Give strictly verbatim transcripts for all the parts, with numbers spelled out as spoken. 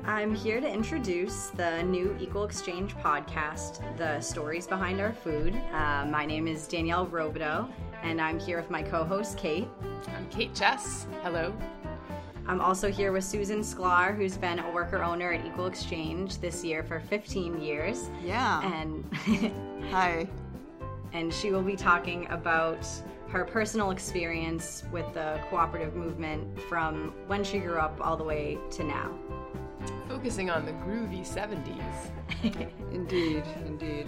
I'm here to introduce the new Equal Exchange podcast, The Stories Behind Our Food. Uh, my name is Danielle Robideau, and I'm here with my co-host, Kate. I'm Kate Chess. Hello. I'm also here with Susan Sklar, who's been a worker owner at Equal Exchange this year for fifteen years. Yeah. And Hi. And she will be talking about her personal experience with the cooperative movement from when she grew up all the way to now. Focusing on the groovy seventies. Indeed, indeed.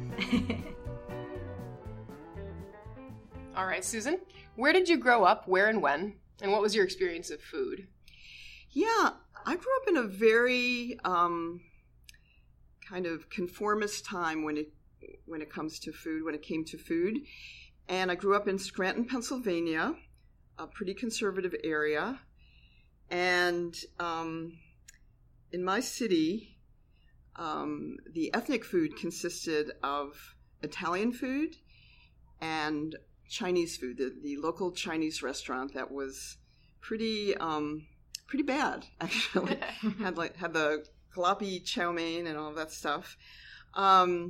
All right, Susan, where did you grow up, where and when, and what was your experience of food? Yeah, I grew up in a very um, kind of conformist time when it when it comes to food, when it came to food. And I grew up in Scranton, Pennsylvania, a pretty conservative area. And um, in my city, um, the ethnic food consisted of Italian food and Chinese food, the, the local Chinese restaurant that was pretty um, pretty bad, actually. had like had the jalapeno chow mein and all of that stuff. Um,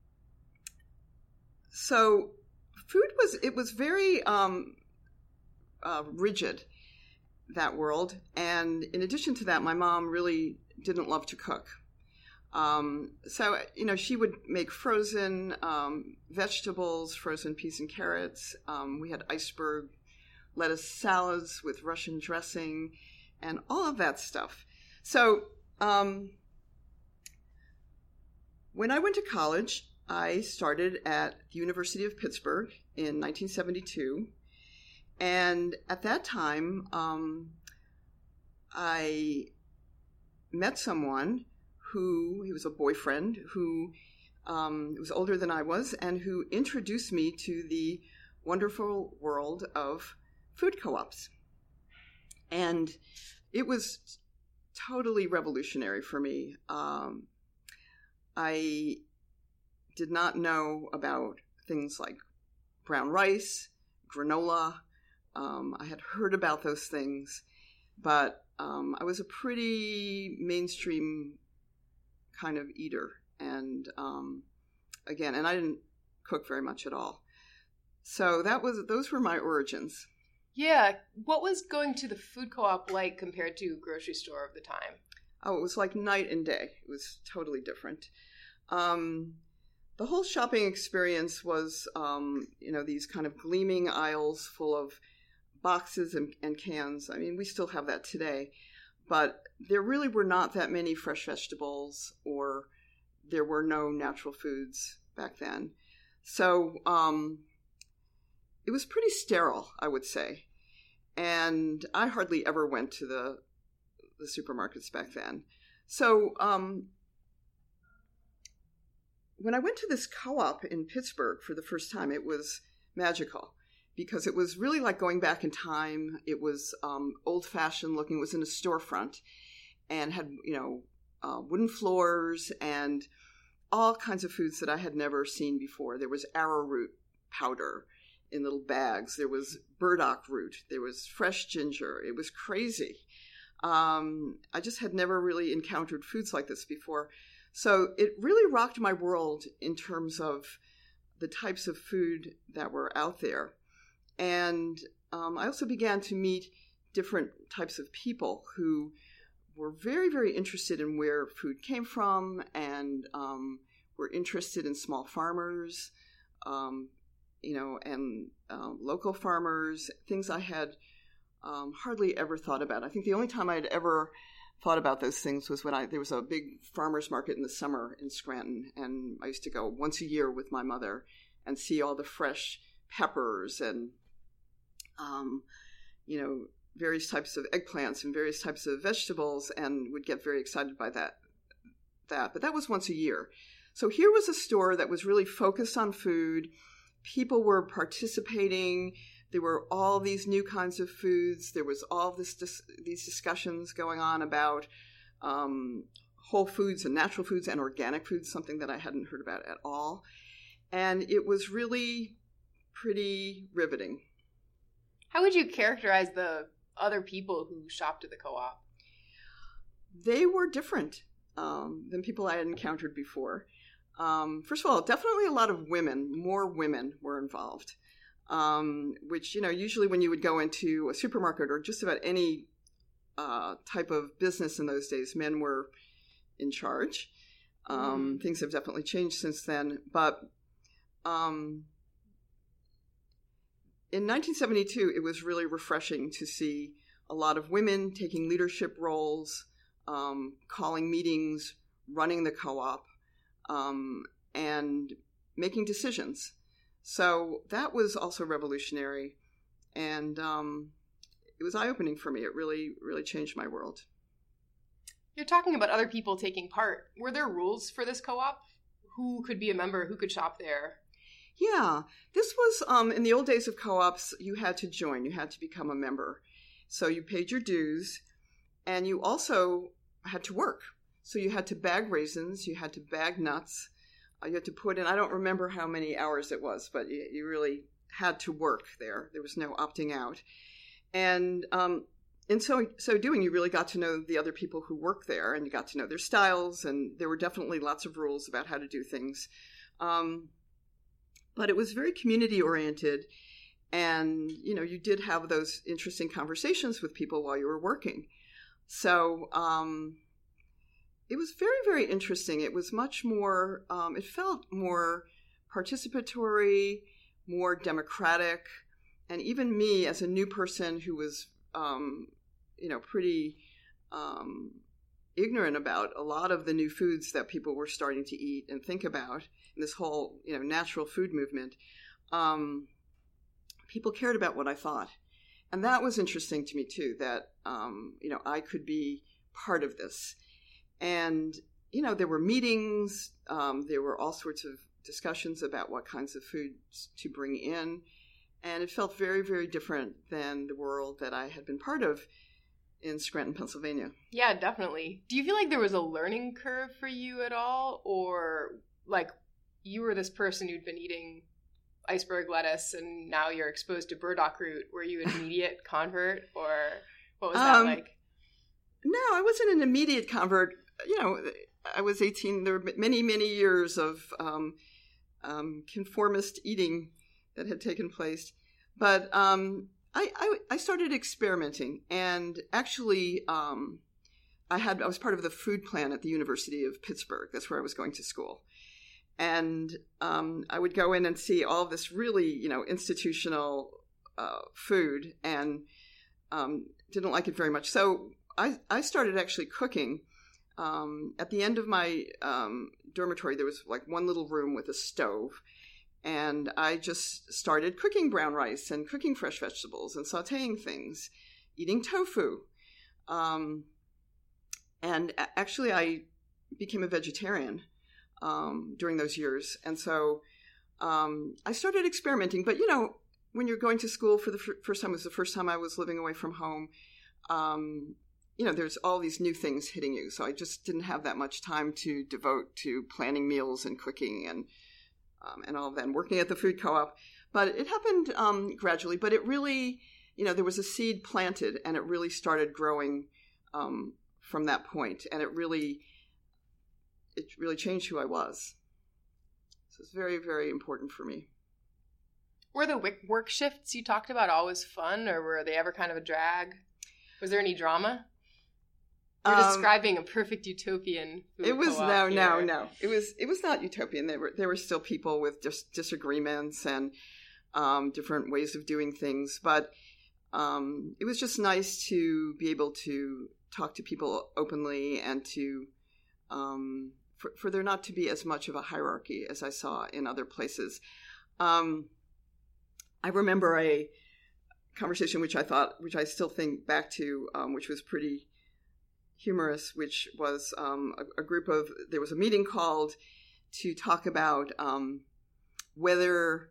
so food was, it was very um, uh, rigid, that world. And in addition to that, my mom really didn't love to cook. Um, so, you know, she would make frozen um, vegetables, frozen peas and carrots. Um, we had iceberg lettuce salads with Russian dressing and all of that stuff. So um, when I went to college, I started at the University of Pittsburgh in nineteen seventy-two. And at that time, um, I met someone who, he was a boyfriend, who um, was older than I was, and who introduced me to the wonderful world of food co-ops. And it was totally revolutionary for me. Um, I did not know about things like brown rice, granola. Um, I had heard about those things, but um, I was a pretty mainstream kind of eater. And um, again, and I didn't cook very much at all. So that was those were my origins. Yeah. What was going to the food co-op like compared to grocery store of the time? Oh, it was like night and day. It was totally different. Um, the whole shopping experience was, um, you know, these kind of gleaming aisles full of boxes and, and cans. I mean, we still have that today, but there really were not that many fresh vegetables, or there were no natural foods back then. So um, it was pretty sterile, I would say. And I hardly ever went to the the supermarkets back then. So um, when I went to this co-op in Pittsburgh for the first time, it was magical, because it was really like going back in time. It was um, old-fashioned looking. It was in a storefront and had, you know, uh, wooden floors and all kinds of foods that I had never seen before. There was arrowroot powder in little bags. There was burdock root. There was fresh ginger. It was crazy. Um, I just had never really encountered foods like this before. So it really rocked my world in terms of the types of food that were out there. And um, I also began to meet different types of people who were very, very interested in where food came from, and um, were interested in small farmers, um, you know, and um, local farmers, things I had um, hardly ever thought about. I think the only time I had ever thought about those things was when I there was a big farmers market in the summer in Scranton, and I used to go once a year with my mother and see all the fresh peppers and um, you know, various types of eggplants and various types of vegetables, and would get very excited by that. That, but that was once a year. So here was a store that was really focused on food. People were participating. There were all these new kinds of foods. There was all this dis- these discussions going on about um, whole foods and natural foods and organic foods, something that I hadn't heard about at all. And it was really pretty riveting. How would you characterize the other people who shopped at the co-op? they were different um, than people I had encountered before. Um, first of all, definitely a lot of women, more women were involved, um, which, you know, usually when you would go into a supermarket or just about any uh, type of business in those days, men were in charge. Um, mm. Things have definitely changed since then. But um, in nineteen seventy-two, it was really refreshing to see a lot of women taking leadership roles, um, calling meetings, running the co-op, um, and making decisions. So that was also revolutionary, and um, it was eye-opening for me. It really, really changed my world. You're talking about other people taking part. Were there rules for this co-op? Who could be a member? Who could shop there? Yeah, this was, um, in the old days of co-ops, you had to join. You had to become a member. So you paid your dues, and you also had to work. So you had to bag raisins, you had to bag nuts, uh, you had to put in, I don't remember how many hours it was, but you, you really had to work there. There was no opting out. And um, in so, so doing, you really got to know the other people who work there, and you got to know their styles, and there were definitely lots of rules about how to do things. Um, but it was very community-oriented. And, you know, you did have those interesting conversations with people while you were working. So um, it was very, very interesting. It was much more, um, it felt more participatory, more democratic. And even me as a new person who was, um, you know, pretty um, ignorant about a lot of the new foods that people were starting to eat and think about in this whole, you know, natural food movement, um, people cared about what I thought. And that was interesting to me, too, that, um, you know, I could be part of this. And, you know, there were meetings. Um, there were all sorts of discussions about what kinds of foods to bring in. And it felt very, very different than the world that I had been part of in Scranton, Pennsylvania. Yeah, definitely. Do you feel like there was a learning curve for you at all? Or, like, you were this person who'd been eating iceberg lettuce and now you're exposed to burdock root? Were you an immediate convert, or what was that um, like? No, I wasn't an immediate convert. You know, I was eighteen. There were many, many years of um, um, conformist eating that had taken place. But um, I, I, I started experimenting, and actually um, I had I was part of the food plan at the University of Pittsburgh. That's where I was going to school. And um, I would go in and see all this really, you know, institutional uh, food, and um, didn't like it very much. So I, I started actually cooking. Um, at the end of my um, dormitory, there was like one little room with a stove. And I just started cooking brown rice and cooking fresh vegetables and sauteing things, eating tofu. Um, and actually, I became a vegetarian Um, during those years. And so um, I started experimenting. But, you know, when you're going to school for the f- first time, it was the first time I was living away from home, um, you know, there's all these new things hitting you. So I just didn't have that much time to devote to planning meals and cooking and um, and all of that, and working at the food co-op. But it happened um, gradually. But it really, you know, there was a seed planted, and it really started growing um, from that point. And it really... it really changed who I was. So it's very, very important for me. Were the work shifts you talked about always fun, or were they ever kind of a drag? Was there any drama? You're um, describing a perfect utopian food It was co-op no, here. no, no. It was it was not utopian. There were there were still people with just disagreements and um, different ways of doing things, but um, it was just nice to be able to talk to people openly and to um, for, for there not to be as much of a hierarchy as I saw in other places. Um, I remember a conversation which I thought, which I still think back to, um, which was pretty humorous, which was um, a, a group of, there was a meeting called to talk about um, whether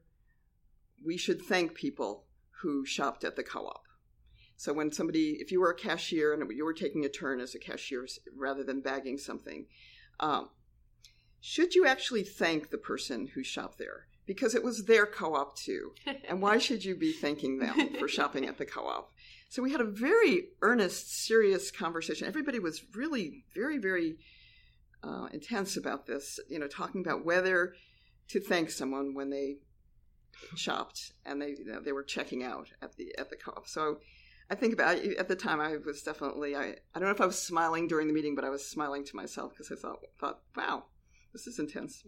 we should thank people who shopped at the co-op. So when somebody, if you were a cashier and you were taking a turn as a cashier rather than bagging something, um, should you actually thank the person who shopped there? Because it was their co-op too. And why should you be thanking them for shopping at the co-op? So we had a very earnest, serious conversation. Everybody was really very, very uh, intense about this, you know, talking about whether to thank someone when they shopped and they, you know, they were checking out at the at the co-op. So I think about at the time I was definitely I, I don't know if I was smiling during the meeting, but I was smiling to myself because I thought thought wow, this is intense.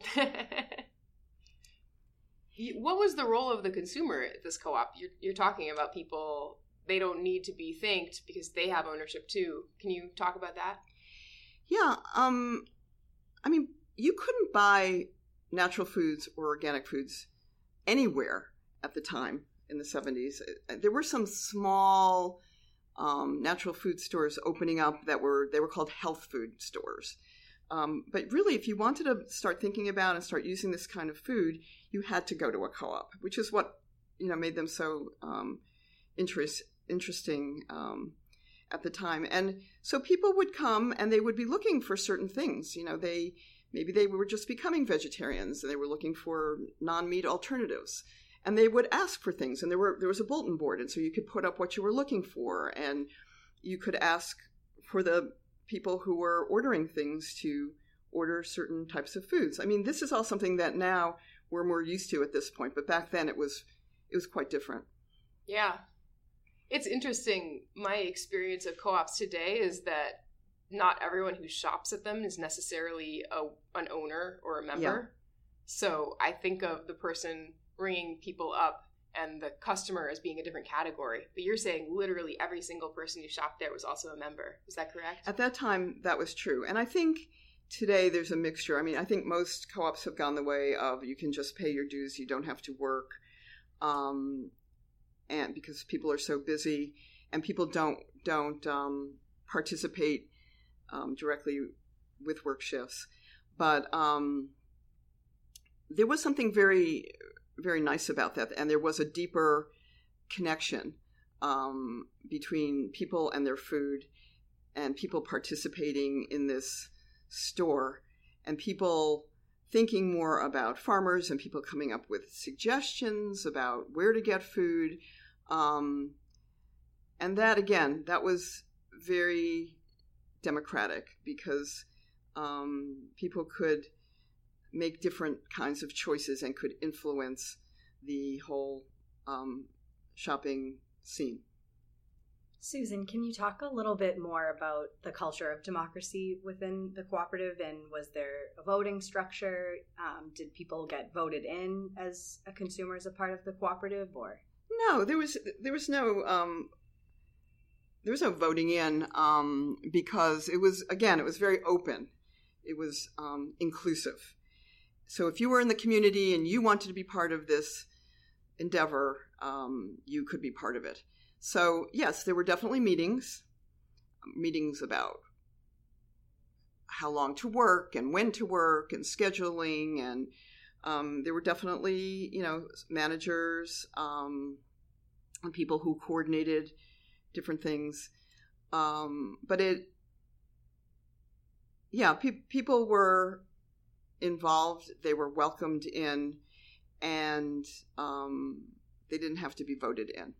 What was the role of the consumer at this co-op? You're, you're talking about people, they don't need to be thanked because they have ownership too. Can you talk about that? Yeah, um, I mean, you couldn't buy natural foods or organic foods anywhere at the time in the seventies. There were some small um, natural food stores opening up that were, they were called health food stores. Um, but really, if you wanted to start thinking about and start using this kind of food, you had to go to a co-op, which is what, you know, made them so um, interest, interesting um, at the time. And so people would come and they would be looking for certain things. You know, they maybe they were just becoming vegetarians and they were looking for non-meat alternatives. And they would ask for things. And there were there was a bulletin board, and so you could put up what you were looking for, and you could ask for the people who were ordering things to order certain types of foods. I mean, this is all something that now we're more used to at this point, but back then it was it was quite different. Yeah. It's interesting. My experience of co-ops today is that not everyone who shops at them is necessarily a, an owner or a member. Yeah. So I think of the person ringing people up and the customer as being a different category. But you're saying literally every single person who shopped there was also a member. Is that correct? At that time, that was true. And I think today there's a mixture. I mean, I think most co-ops have gone the way of you can just pay your dues, you don't have to work, um, and because people are so busy and people don't don't um, participate um, directly with work shifts. But um, there was something very very nice about that, and there was a deeper connection um, between people and their food, and people participating in this store, and people thinking more about farmers, and people coming up with suggestions about where to get food, um, and that again, that was very democratic because um, people could make different kinds of choices and could influence the whole um, shopping scene. Susan, can you talk a little bit more about the culture of democracy within the cooperative, and was there a voting structure? Um, did people get voted in as a consumer as a part of the cooperative, or? No, there was there was no um, there was no voting in um, because it was again it was very open, it was um, inclusive. So if you were in the community and you wanted to be part of this endeavor, um, you could be part of it. So yes, there were definitely meetings, meetings about how long to work and when to work and scheduling, and um, there were definitely, you know, managers um, and people who coordinated different things. Um, but it, yeah, pe- people were involved, they were welcomed in, and um, they didn't have to be voted in.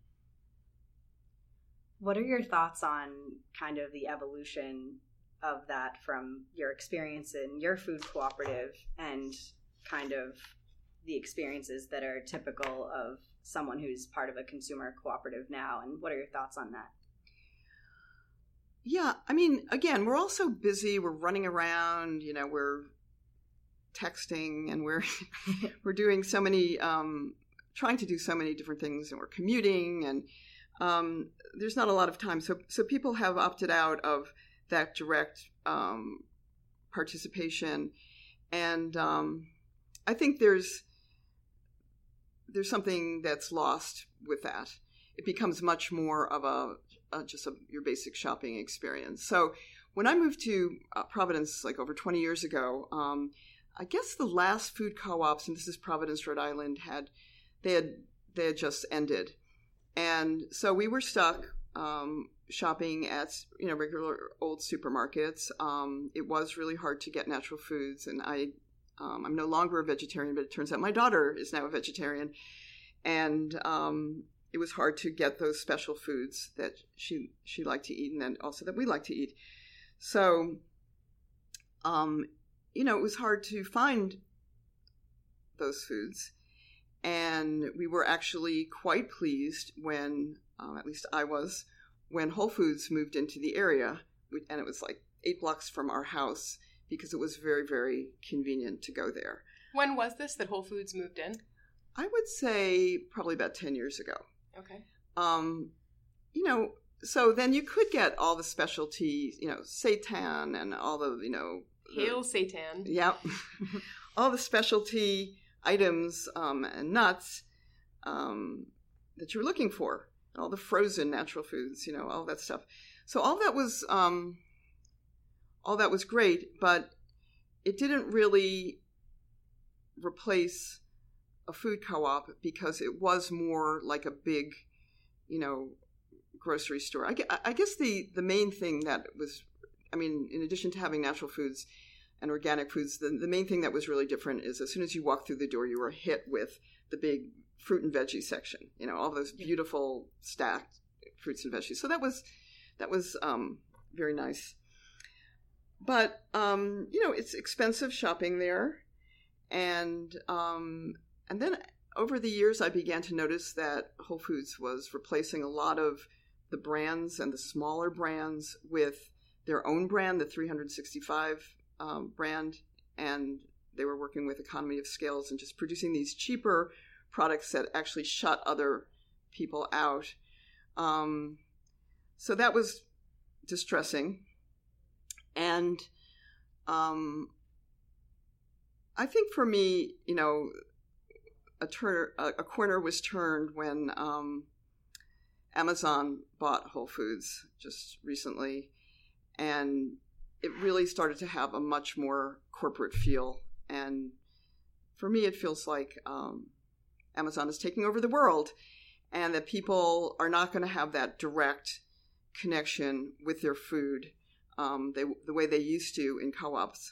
What are your thoughts on kind of the evolution of that from your experience in your food cooperative and kind of the experiences that are typical of someone who's part of a consumer cooperative now, and what are your thoughts on that? Yeah, I mean, again, we're all so busy, we're running around, you know, we're texting, and we're we're doing so many, um, trying to do so many different things, and we're commuting, and um, there's not a lot of time. So, so people have opted out of that direct um, participation, and um, I think there's there's something that's lost with that. It becomes much more of a, a just a, your basic shopping experience. So, when I moved to uh, Providence, like over twenty years ago. Um, I guess the last food co-ops, and this is Providence, Rhode Island, had they had they had just ended, and so we were stuck um, shopping at you know regular old supermarkets. Um, it was really hard to get natural foods, and I um, I'm no longer a vegetarian, but it turns out my daughter is now a vegetarian, and um, it was hard to get those special foods that she she liked to eat, and then also that we like to eat. So, um, you know, it was hard to find those foods, and we were actually quite pleased when, um, at least I was, when Whole Foods moved into the area, and it was like eight blocks from our house, because it was very, very convenient to go there. When was this that Whole Foods moved in? I would say probably about ten years ago. Okay. Um, you know, so then you could get all the specialties, you know, seitan and all the, you know. Hail seitan. Yep. All the specialty items um, and nuts um, that you're looking for. All the frozen natural foods, you know, all that stuff. So all that was, um, all that was great, but it didn't really replace a food co-op because it was more like a big, you know, grocery store. I, I guess the, the main thing that was, I mean, in addition to having natural foods and organic foods, the, the main thing that was really different is as soon as you walked through the door, you were hit with the big fruit and veggie section, you know, all those beautiful stacked fruits and veggies. So that was, that was um, very nice. But, um, you know, it's expensive shopping there. And, um, And then over the years, I began to notice that Whole Foods was replacing a lot of the brands and the smaller brands with their own brand, the three sixty-five um, brand. And they were working with economy of scales and just producing these cheaper products that actually shut other people out. Um, so that was distressing. And um, I think for me, you know, A, turn, a corner was turned when um, Amazon bought Whole Foods just recently, and it really started to have a much more corporate feel. And for me, it feels like um, Amazon is taking over the world, and that people are not going to have that direct connection with their food um, they, the way they used to in co-ops.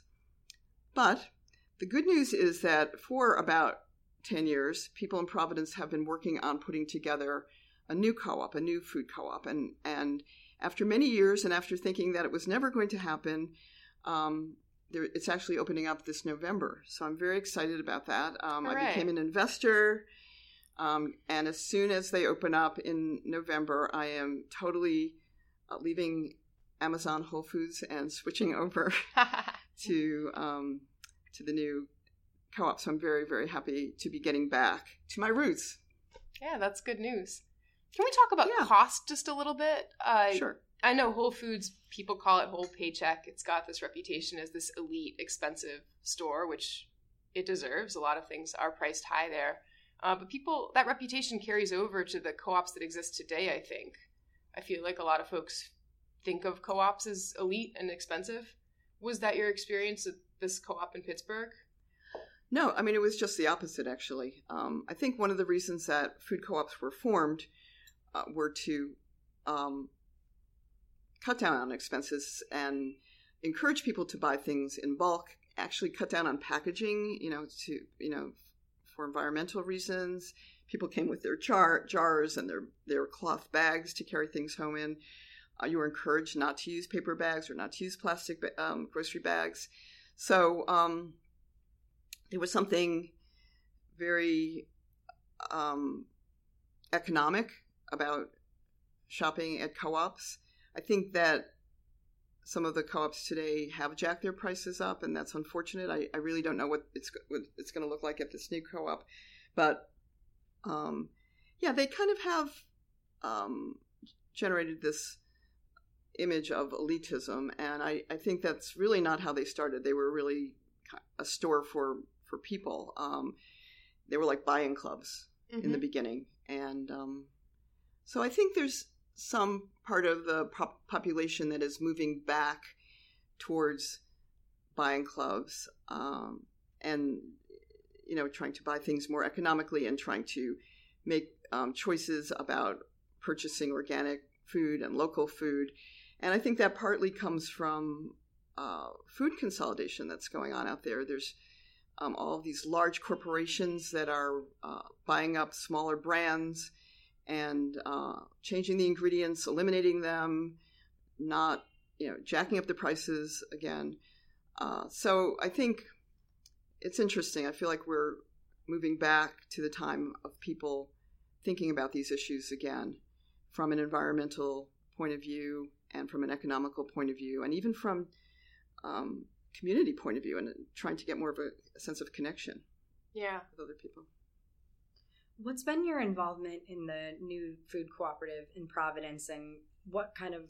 But the good news is that for about ten years, people in Providence have been working on putting together a new co-op, a new food co-op. And, and after many years, and after thinking that it was never going to happen, um, there, it's actually opening up this November. So I'm very excited about that. Um, I became an investor. Um, and as soon as they open up in November, I am totally uh, leaving Amazon Whole Foods and switching over to um, to the new co-op. So I'm very, very happy to be getting back to my roots. Yeah, that's good news. Can we talk about yeah. cost just a little bit? Uh, sure. I know Whole Foods, people call it Whole Paycheck. It's got this reputation as this elite, expensive store, which it deserves. A lot of things are priced high there. Uh, but people, that reputation carries over to the co-ops that exist today, I think. I feel like a lot of folks think of co-ops as elite and expensive. Was that your experience at this co-op in Pittsburgh? No, I mean, it was just the opposite, actually. Um, I think one of the reasons that food co-ops were formed uh, were to um, cut down on expenses and encourage people to buy things in bulk, actually cut down on packaging, you know, to, you know, for environmental reasons. People came with their jar, jars and their, their cloth bags to carry things home in. Uh, you were encouraged not to use paper bags or not to use plastic um, grocery bags. So um, there was something very um, economic about shopping at co-ops. I think that some of the co-ops today have jacked their prices up, and that's unfortunate. I, I really don't know what it's what it's going to look like at this new co-op. But, um, yeah, they kind of have um, generated this image of elitism, and I, I think that's really not how they started. They were really a store for, for people. Um, they were like buying clubs mm-hmm. in the beginning. And um, so I think there's some part of the pop- population that is moving back towards buying clubs um, and, you know, trying to buy things more economically and trying to make um, choices about purchasing organic food and local food. And I think that partly comes from uh, food consolidation that's going on out there. There's um, all of these large corporations that are uh, buying up smaller brands and uh, changing the ingredients, eliminating them, not, you know, jacking up the prices again. Uh, so I think it's interesting. I feel like we're moving back to the time of people thinking about these issues again from an environmental point of view and from an economical point of view and even from um, community point of view and trying to get more of a, a sense of connection yeah. with other people. What's been your involvement in the new food cooperative in Providence, and what kind of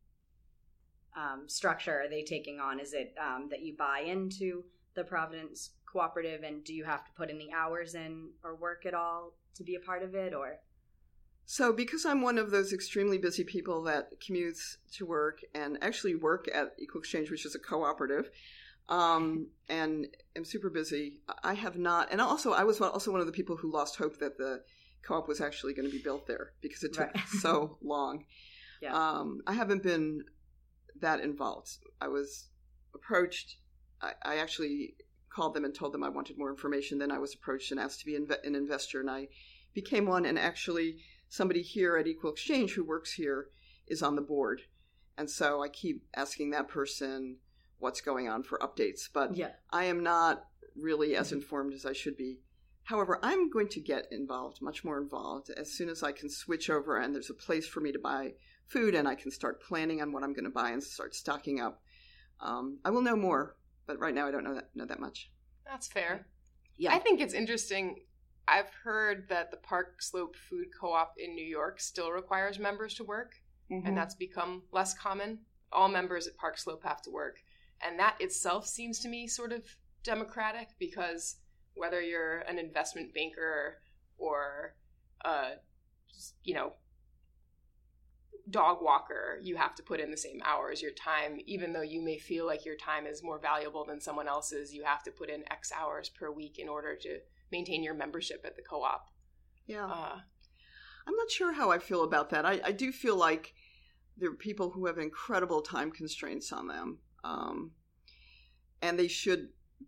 um, structure are they taking on? Is it um, that you buy into the Providence cooperative, and do you have to put any hours in or work at all to be a part of it? Or so because I'm one of those extremely busy people that commutes to work and actually work at Equal Exchange, which is a cooperative, um, and am super busy, I have not, and also I was also one of the people who lost hope that the co-op was actually going to be built there because it took right. so long. Yeah. Um, I haven't been that involved. I was approached, I, I actually called them and told them I wanted more information. Then I was approached and asked to be inv- an investor, and I became one. And actually, somebody here at Equal Exchange who works here is on the board. And so I keep asking that person what's going on for updates. But yeah. I am not really as informed as I should be. However, I'm going to get involved, much more involved, as soon as I can switch over and there's a place for me to buy food and I can start planning on what I'm going to buy and start stocking up. Um, I will know more. But right now, I don't know that know that much. That's fair. Yeah, I think it's interesting. I've heard that the Park Slope Food Co-op in New York still requires members to work, mm-hmm. and that's become less common. All members at Park Slope have to work, and that itself seems to me sort of democratic because whether you're an investment banker or, uh, you know, dog walker, you have to put in the same hours. Your time, even though you may feel like your time is more valuable than someone else's, you have to put in X hours per week in order to maintain your membership at the co-op. Yeah. Uh, I'm not sure how I feel about that. I, I do feel like there are people who have incredible time constraints on them. Um, and they should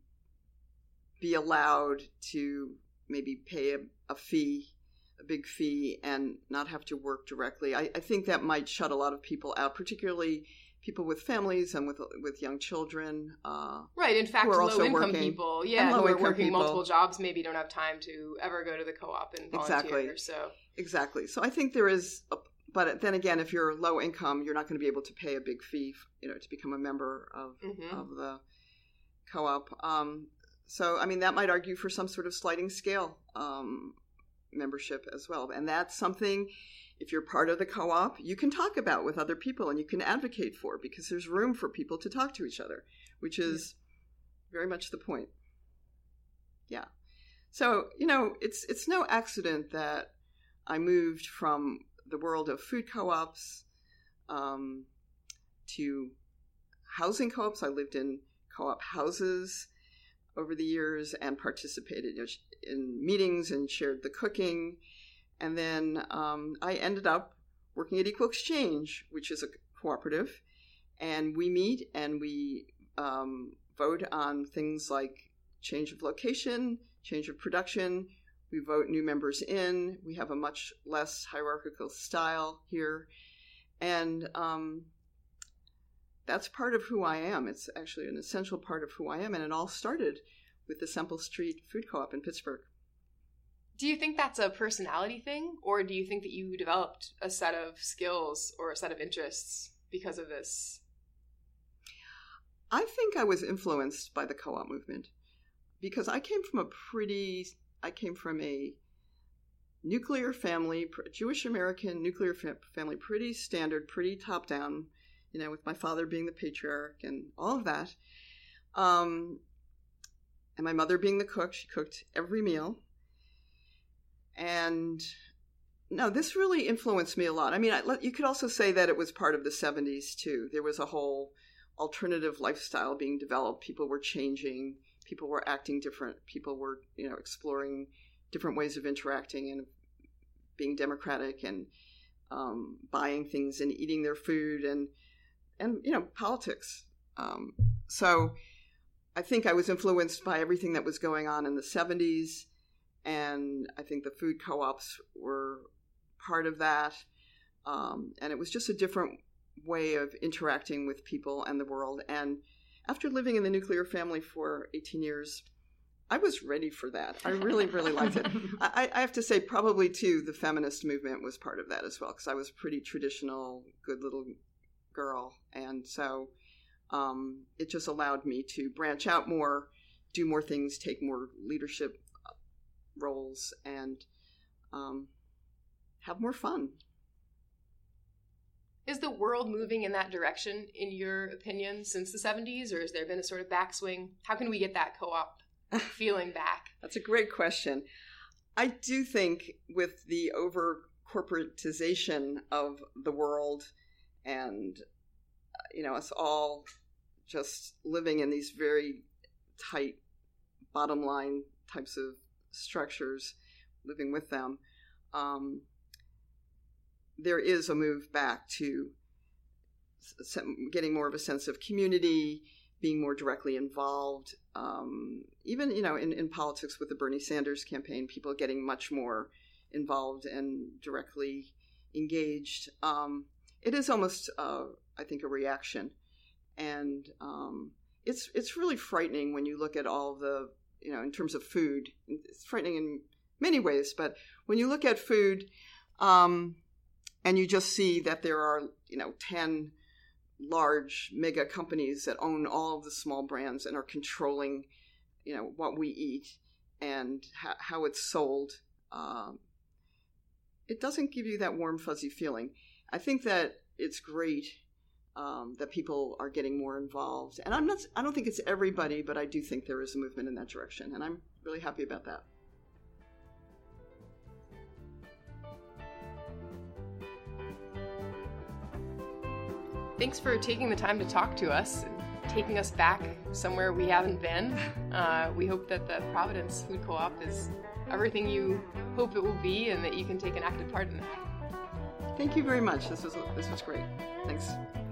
be allowed to maybe pay a, a fee a big fee and not have to work directly. I, I think that might shut a lot of people out, particularly people with families and with with young children. Uh, right. In fact, low-income people, yeah, who are working people. multiple jobs, maybe don't have time to ever go to the co-op and volunteer. Exactly. So exactly. So I think there is, a, but then again, if you're low income, you're not going to be able to pay a big fee, you know, to become a member of mm-hmm. of the co-op. Um, so I mean, that might argue for some sort of sliding scale Um, membership as well. And that's something, if you're part of the co-op, you can talk about with other people and you can advocate for, because there's room for people to talk to each other, which is yeah. very much the point. Yeah. So, you know, it's it's no accident that I moved from the world of food co-ops um, to housing co-ops. I lived in co-op houses over the years and participated in meetings and shared the cooking. And then um, I ended up working at Equal Exchange, which is a cooperative. And we meet and we um, vote on things like change of location, change of production. We vote new members in. We have a much less hierarchical style here. And um, that's part of who I am. It's actually an essential part of who I am. And it all started with the Semple Street Food Co-op in Pittsburgh. Do you think that's a personality thing? Or do you think that you developed a set of skills or a set of interests because of this? I think I was influenced by the co-op movement because I came from a pretty, I came from a nuclear family, Jewish American nuclear family, pretty standard, pretty top down, you know, with my father being the patriarch and all of that. Um, and my mother being the cook. She cooked every meal. And no, this really influenced me a lot. I mean, I, you could also say that it was part of the seventies too. There was a whole alternative lifestyle being developed. People were changing. People were acting different. People were, you know, exploring different ways of interacting and being democratic and um, buying things and eating their food and, and you know, politics. Um, so I think I was influenced by everything that was going on in the seventies. And I think the food co-ops were part of that. Um, and it was just a different way of interacting with people and the world. And after living in the nuclear family for eighteen years, I was ready for that. I really, really liked it. I, I have to say, probably, too, the feminist movement was part of that as well, because I was a pretty traditional, good little girl. And so um, it just allowed me to branch out more, do more things, take more leadership roles, and um, have more fun. Is the world moving in that direction, in your opinion, since the seventies, or has there been a sort of backswing? How can we get that co-op feeling back? That's a great question. I do think with the over-corporatization of the world and, you know, us all just living in these very tight bottom line types of structures, living with them, um, there is a move back to getting more of a sense of community, being more directly involved. Um, even, you know, in, in politics with the Bernie Sanders campaign, people getting much more involved and directly engaged. Um, it is almost, uh, I think, a reaction. And um, it's it's really frightening when you look at all the, you know, in terms of food. It's frightening in many ways, but when you look at food, um, and you just see that there are, you know, ten large mega companies that own all of the small brands and are controlling, you know, what we eat and ha- how it's sold. Um, it doesn't give you that warm, fuzzy feeling. I think that it's great um, that people are getting more involved. And I'm not, I don't think it's everybody, but I do think there is a movement in that direction. And I'm really happy about that. Thanks for taking the time to talk to us and taking us back somewhere we haven't been. Uh, we hope that the Providence Food Co-op is everything you hope it will be and that you can take an active part in it. Thank you very much. This was, this was great. Thanks.